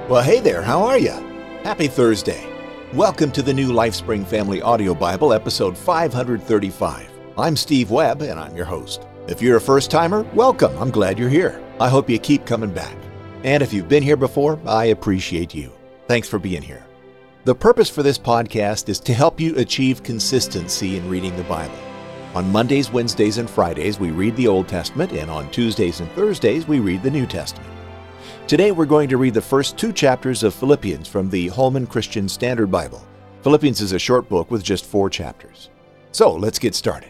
Well, hey there, how are you? Happy Thursday. Welcome to the new LifeSpring Family Audio Bible, episode 535. I'm Steve Webb, and I'm your host. If you're a first-timer, welcome. I'm glad you're here. I hope you keep coming back. And if you've been here before, I appreciate you. Thanks for being here. The purpose for this podcast is to help you achieve consistency in reading the Bible. On Mondays, Wednesdays, and Fridays, we read the Old Testament, and on Tuesdays and Thursdays, we read the New Testament. Today we're going to read the first two chapters of Philippians from the Holman Christian Standard Bible. Philippians is a short book with just 4 chapters. So let's get started.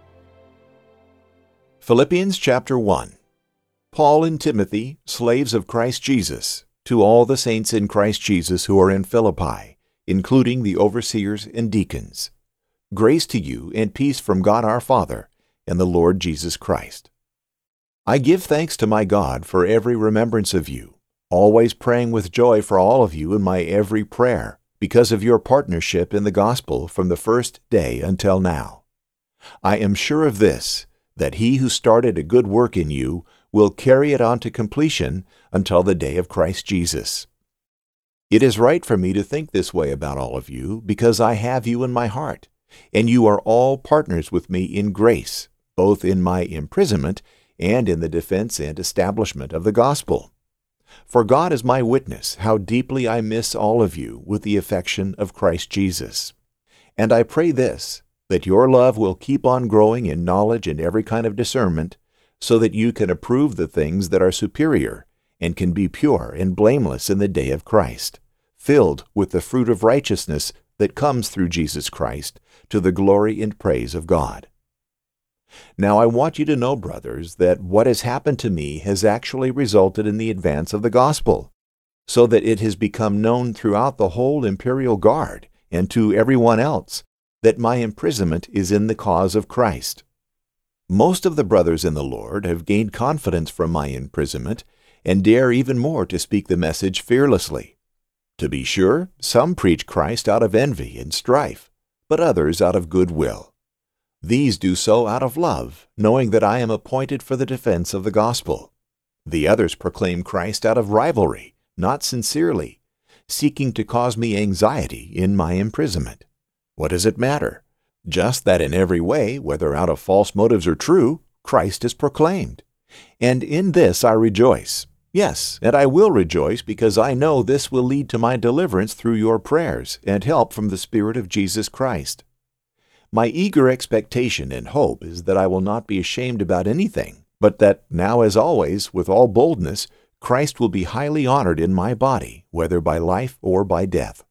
Philippians chapter 1. Paul and Timothy, slaves of Christ Jesus, to all the saints in Christ Jesus who are in Philippi, including the overseers and deacons. Grace to you and peace from God our Father and the Lord Jesus Christ. I give thanks to my God for every remembrance of you, always praying with joy for all of you in my every prayer, because of your partnership in the gospel from the first day until now. I am sure of this, that he who started a good work in you will carry it on to completion until the day of Christ Jesus. It is right for me to think this way about all of you, because I have you in my heart, and you are all partners with me in grace, both in my imprisonment and in the defense and establishment of the gospel. For God is my witness how deeply I miss all of you with the affection of Christ Jesus. And I pray this, that your love will keep on growing in knowledge and every kind of discernment, so that you can approve the things that are superior, and can be pure and blameless in the day of Christ, filled with the fruit of righteousness that comes through Jesus Christ, to the glory and praise of God. Now I want you to know, brothers, that what has happened to me has actually resulted in the advance of the gospel, so that it has become known throughout the whole imperial guard and to everyone else that my imprisonment is in the cause of Christ. Most of the brothers in the Lord have gained confidence from my imprisonment and dare even more to speak the message fearlessly. To be sure, some preach Christ out of envy and strife, but others out of good will. These do so out of love, knowing that I am appointed for the defense of the gospel. The others proclaim Christ out of rivalry, not sincerely, seeking to cause me anxiety in my imprisonment. What does it matter? Just that in every way, whether out of false motives or true, Christ is proclaimed. And in this I rejoice. Yes, and I will rejoice, because I know this will lead to my deliverance through your prayers and help from the Spirit of Jesus Christ. My eager expectation and hope is that I will not be ashamed about anything, but that now as always, with all boldness, Christ will be highly honored in my body, whether by life or by death.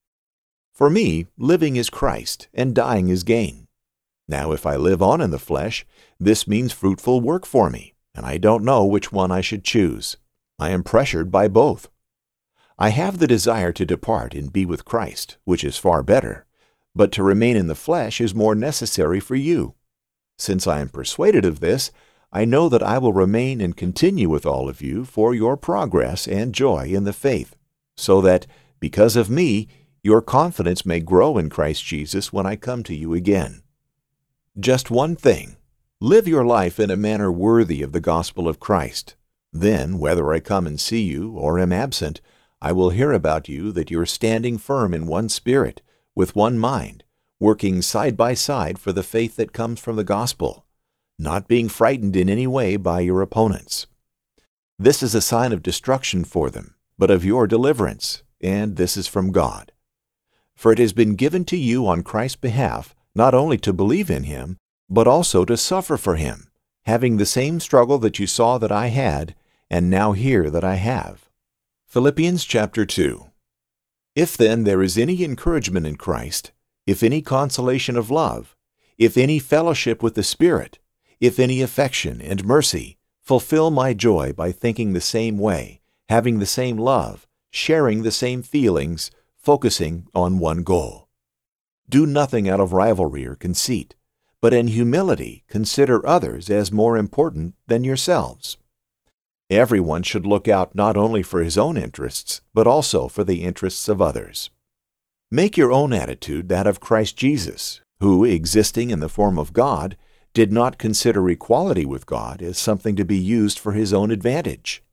For me, living is Christ, and dying is gain. Now if I live on in the flesh, this means fruitful work for me, and I don't know which one I should choose. I am pressured by both. I have the desire to depart and be with Christ, which is far better, but to remain in the flesh is more necessary for you. Since I am persuaded of this, I know that I will remain and continue with all of you for your progress and joy in the faith, so that, because of me, your confidence may grow in Christ Jesus when I come to you again. Just one thing: live your life in a manner worthy of the gospel of Christ. Then, whether I come and see you or am absent, I will hear about you that you are standing firm in one spirit, with one mind, working side by side for the faith that comes from the gospel, not being frightened in any way by your opponents. This is a sign of destruction for them, but of your deliverance, and this is from God. For it has been given to you on Christ's behalf not only to believe in him, but also to suffer for him, having the same struggle that you saw that I had, and now hear that I have. Philippians chapter 2. If then there is any encouragement in Christ, if any consolation of love, if any fellowship with the Spirit, if any affection and mercy, fulfill my joy by thinking the same way, having the same love, sharing the same feelings, focusing on one goal. Do nothing out of rivalry or conceit, but in humility consider others as more important than yourselves. Everyone should look out not only for his own interests, but also for the interests of others. Make your own attitude that of Christ Jesus, who, existing in the form of God, did not consider equality with God as something to be used for his own advantage.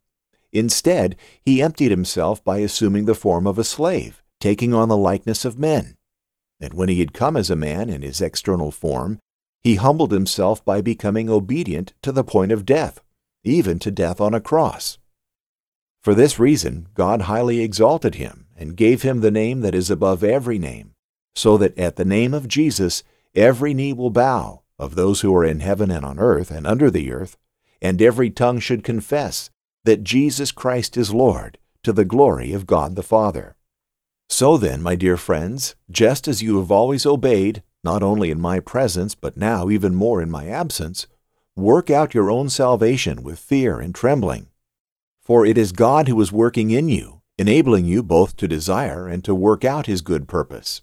Instead, he emptied himself by assuming the form of a slave, taking on the likeness of men. And when he had come as a man in his external form, he humbled himself by becoming obedient to the point of death, even to death on a cross. For this reason, God highly exalted him and gave him the name that is above every name, so that at the name of Jesus every knee will bow, of those who are in heaven and on earth and under the earth, and every tongue should confess that Jesus Christ is Lord, to the glory of God the Father. So then, my dear friends, just as you have always obeyed, not only in my presence, but now even more in my absence, work out your own salvation with fear and trembling. For it is God who is working in you, enabling you both to desire and to work out His good purpose.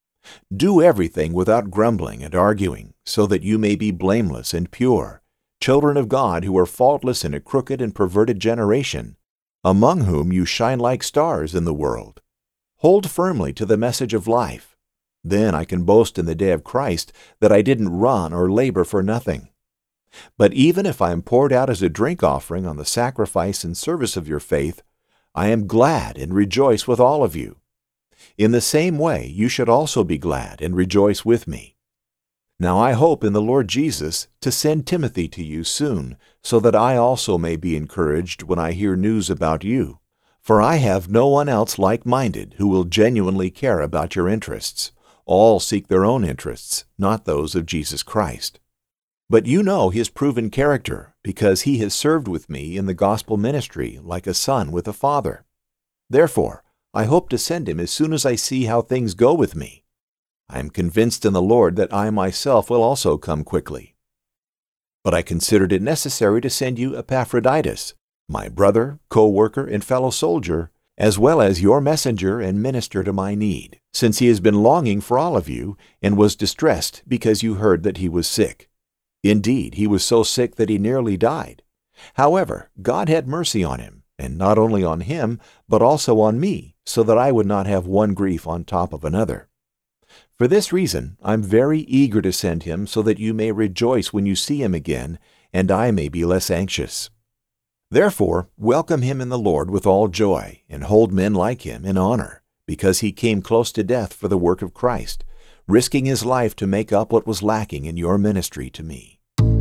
Do everything without grumbling and arguing, so that you may be blameless and pure, children of God who are faultless in a crooked and perverted generation, among whom you shine like stars in the world. Hold firmly to the message of life. Then I can boast in the day of Christ that I didn't run or labor for nothing. But even if I am poured out as a drink offering on the sacrifice and service of your faith, I am glad and rejoice with all of you. In the same way, you should also be glad and rejoice with me. Now I hope in the Lord Jesus to send Timothy to you soon, so that I also may be encouraged when I hear news about you. For I have no one else like-minded who will genuinely care about your interests. All seek their own interests, not those of Jesus Christ. But you know his proven character, because he has served with me in the gospel ministry like a son with a father. Therefore, I hope to send him as soon as I see how things go with me. I am convinced in the Lord that I myself will also come quickly. But I considered it necessary to send you Epaphroditus, my brother, co-worker, and fellow soldier, as well as your messenger and minister to my need, since he has been longing for all of you and was distressed because you heard that he was sick. Indeed, he was so sick that he nearly died. However, God had mercy on him, and not only on him, but also on me, so that I would not have one grief on top of another. For this reason, I'm very eager to send him so that you may rejoice when you see him again, and I may be less anxious. Therefore, welcome him in the Lord with all joy, and hold men like him in honor, because he came close to death for the work of Christ, risking his life to make up what was lacking in your ministry to me.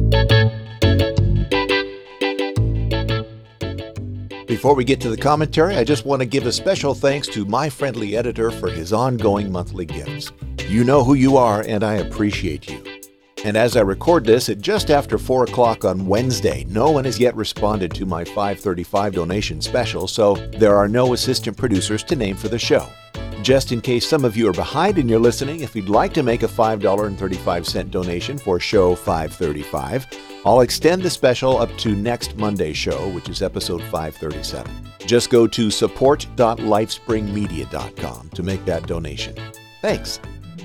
Before we get to the commentary, I just want to give a special thanks to my friendly editor for his ongoing monthly gifts. You know who you are, and I appreciate you. And as I record this at just after 4 o'clock on Wednesday, no one has yet responded to my $5.35 donation special, so there are no assistant producers to name for the show. Just in case some of you are behind and you're listening, if you'd like to make a $5.35 donation for show 535, I'll extend the special up to next Monday's show, which is episode 537. Just go to support.lifespringmedia.com to make that donation. Thanks.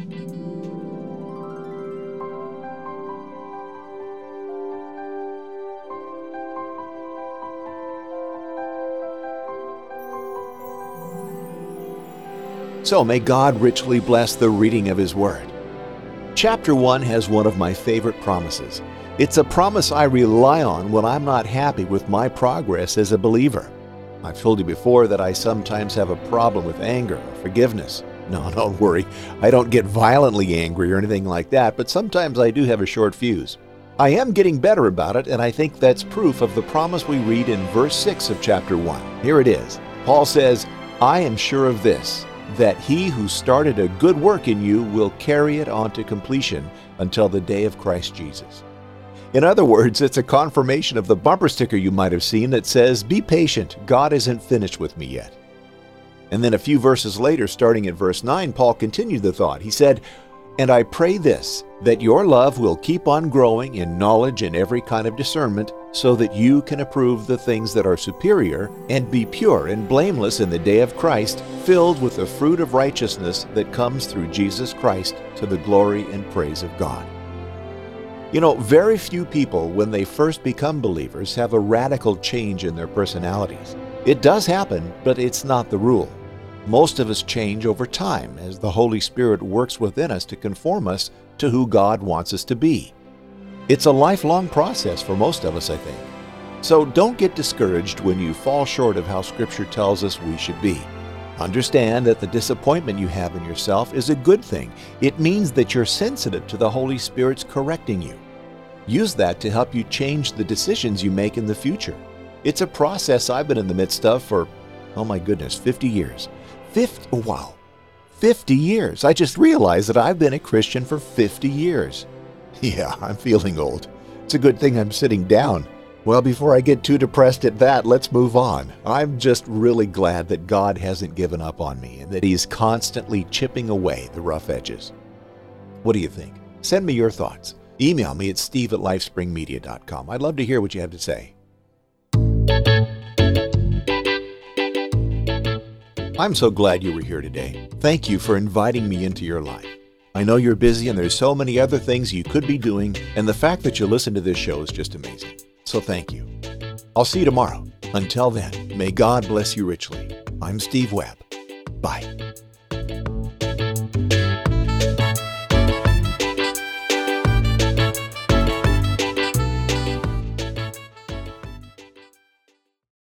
So may God richly bless the reading of His Word. Chapter 1 has one of my favorite promises. It's a promise I rely on when I'm not happy with my progress as a believer. I've told you before that I sometimes have a problem with anger or forgiveness. No, don't worry. I don't get violently angry or anything like that, but sometimes I do have a short fuse. I am getting better about it, and I think that's proof of the promise we read in verse 6 of chapter 1. Here it is. Paul says, "I am sure of this, that he who started a good work in you will carry it on to completion until the day of Christ Jesus." In other words, it's a confirmation of the bumper sticker you might have seen that says, "Be patient, God isn't finished with me yet." And then a few verses later, starting at verse 9, Paul continued the thought. He said, "And I pray this, that your love will keep on growing in knowledge and every kind of discernment, so that you can approve the things that are superior, and be pure and blameless in the day of Christ, filled with the fruit of righteousness that comes through Jesus Christ to the glory and praise of God." You know, very few people, when they first become believers, have a radical change in their personalities. It does happen, but it's not the rule. Most of us change over time as the Holy Spirit works within us to conform us to who God wants us to be. It's a lifelong process for most of us, I think. So don't get discouraged when you fall short of how Scripture tells us we should be. Understand that the disappointment you have in yourself is a good thing. It means that you're sensitive to the Holy Spirit's correcting you. Use that to help you change the decisions you make in the future. It's a process I've been in the midst of for, 50 years. 50 years. I just realized that I've been a Christian for 50 years. Yeah, I'm feeling old. It's a good thing I'm sitting down. Well, before I get too depressed at that, let's move on. I'm just really glad that God hasn't given up on me and that He's constantly chipping away the rough edges. What do you think? Send me your thoughts. Email me at steve@lifespringmedia.com. I'd love to hear what you have to say. I'm so glad you were here today. Thank you for inviting me into your life. I know you're busy and there's so many other things you could be doing, and the fact that you listen to this show is just amazing. So thank you. I'll see you tomorrow. Until then, may God bless you richly. I'm Steve Webb. Bye.